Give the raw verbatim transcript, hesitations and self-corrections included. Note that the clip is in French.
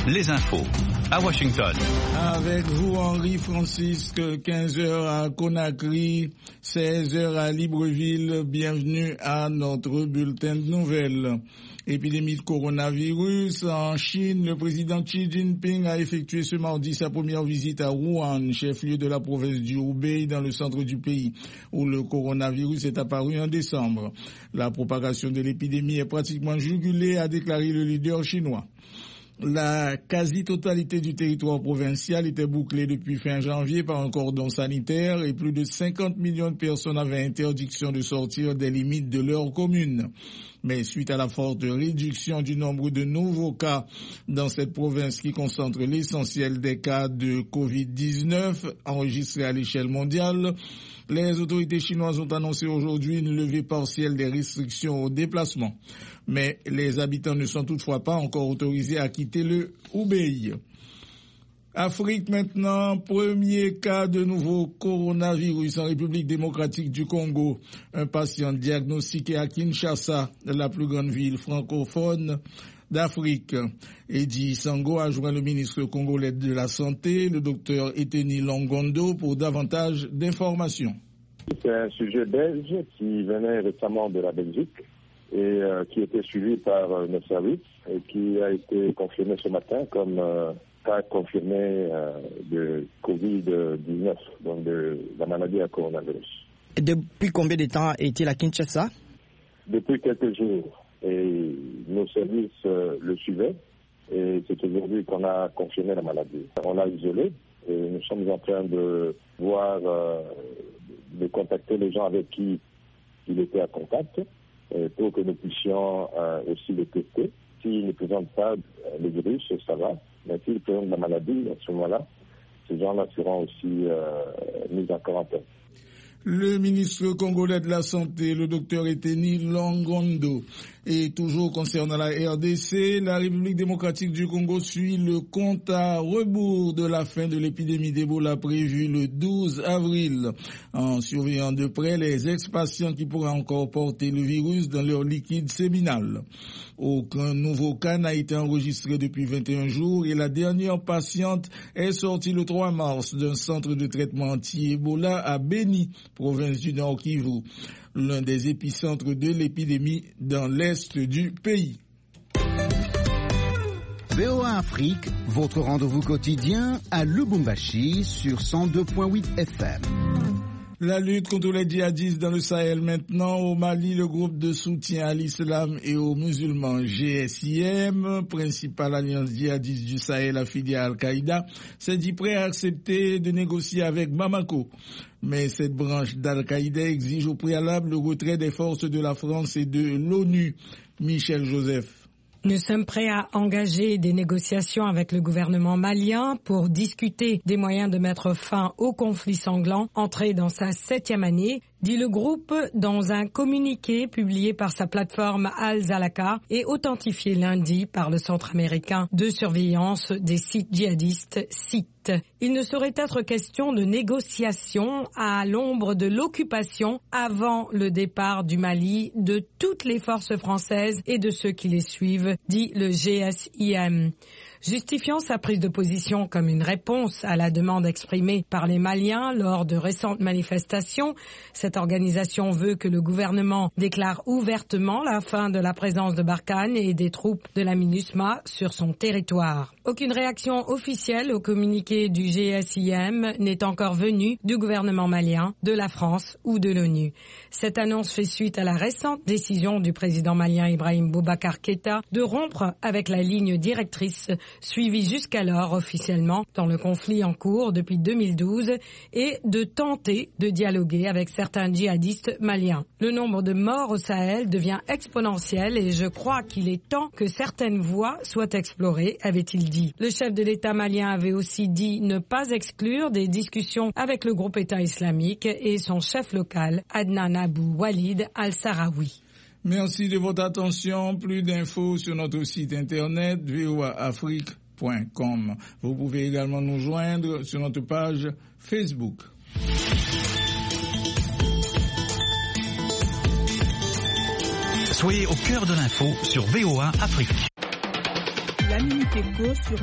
les infos à Washington. Avec vous, Henri Francisque, quinze heures à Conakry, seize heures à Libreville. Bienvenue à notre bulletin de nouvelles. Épidémie de coronavirus en Chine. Le président Xi Jinping a effectué ce mardi sa première visite à Wuhan, chef-lieu de la province du Hubei, dans le centre du pays, où le coronavirus est apparu en décembre. La propagation de l'épidémie est pratiquement jugulée, a déclaré le leader chinois. La quasi-totalité du territoire provincial était bouclée depuis fin janvier par un cordon sanitaire et plus de cinquante millions de personnes avaient interdiction de sortir des limites de leur commune. Mais suite à la forte réduction du nombre de nouveaux cas dans cette province qui concentre l'essentiel des cas de covid dix-neuf enregistrés à l'échelle mondiale, les autorités chinoises ont annoncé aujourd'hui une levée partielle des restrictions au déplacement. Mais les habitants ne sont toutefois pas encore autorisés à quitter le Hubei. Afrique maintenant, premier cas de nouveau coronavirus en République démocratique du Congo. Un patient diagnostiqué à Kinshasa, la plus grande ville francophone d'Afrique. Eddy Sango a joint le ministre congolais de la Santé, le docteur Eteni Longondo, pour davantage d'informations. C'est un sujet belge qui venait récemment de la Belgique et euh, qui était suivi par euh, nos services et qui a été confirmé ce matin comme euh, cas confirmé euh, de covid dix-neuf, donc de la maladie à coronavirus. Et depuis combien de temps est-il à Kinshasa? Depuis quelques jours. Et nos services euh, le suivaient et c'est aujourd'hui qu'on a confirmé la maladie. On l'a isolé et nous sommes en train de voir, euh, de contacter les gens avec qui il était à contact euh, pour que nous puissions euh, aussi les tester. S'ils ne présentent pas euh, le virus, ça va. Mais s'ils présentent la maladie, à ce moment-là, ces gens-là seront aussi euh, mis en quarantaine. Le ministre congolais de la Santé, le docteur Eteni Longondo. Et toujours concernant la R D C, la République démocratique du Congo suit le compte à rebours de la fin de l'épidémie d'Ebola prévue le douze avril, en surveillant de près les ex-patients qui pourraient encore porter le virus dans leur liquide séminal. Aucun nouveau cas n'a été enregistré depuis vingt et un jours et la dernière patiente est sortie le trois mars d'un centre de traitement anti-Ebola à Beni, province du Nord Kivu, l'un des épicentres de l'épidémie dans l'est du pays. V O A Afrique, votre rendez-vous quotidien à Lubumbashi sur cent deux virgule huit F M. La lutte contre les djihadistes dans le Sahel maintenant. Au Mali, le groupe de soutien à l'islam et aux musulmans G S I M, principale alliance djihadiste du Sahel affiliée à Al-Qaïda, s'est dit prêt à accepter de négocier avec Bamako. Mais cette branche d'Al-Qaïda exige au préalable le retrait des forces de la France et de l'ONU. Michel Joseph. Nous sommes prêts à engager des négociations avec le gouvernement malien pour discuter des moyens de mettre fin au conflit sanglant, entré dans sa septième année, dit le groupe dans un communiqué publié par sa plateforme Al-Zalaka et authentifié lundi par le Centre américain de surveillance des sites djihadistes, C I T. Il ne saurait être question de négociation à l'ombre de l'occupation avant le départ du Mali de toutes les forces françaises et de ceux qui les suivent, dit le G S I M. Justifiant sa prise de position comme une réponse à la demande exprimée par les Maliens lors de récentes manifestations, cette organisation veut que le gouvernement déclare ouvertement la fin de la présence de Barkhane et des troupes de la MINUSMA sur son territoire. Aucune réaction officielle au communiqué du G S I M n'est encore venue du gouvernement malien, de la France ou de l'ONU. Cette annonce fait suite à la récente décision du président malien Ibrahim Boubacar Keïta de rompre avec la ligne directrice suivi jusqu'alors officiellement dans le conflit en cours depuis deux mille douze et de tenter de dialoguer avec certains djihadistes maliens. Le nombre de morts au Sahel devient exponentiel et je crois qu'il est temps que certaines voies soient explorées, avait-il dit. Le chef de l'État malien avait aussi dit ne pas exclure des discussions avec le groupe État islamique et son chef local, Adnan Abou Walid al-Sahraoui. Merci de votre attention. Plus d'infos sur notre site internet v o a afrique point com. Vous pouvez également nous joindre sur notre page Facebook. Soyez au cœur de l'info sur V O A Afrique. La Minute Éco sur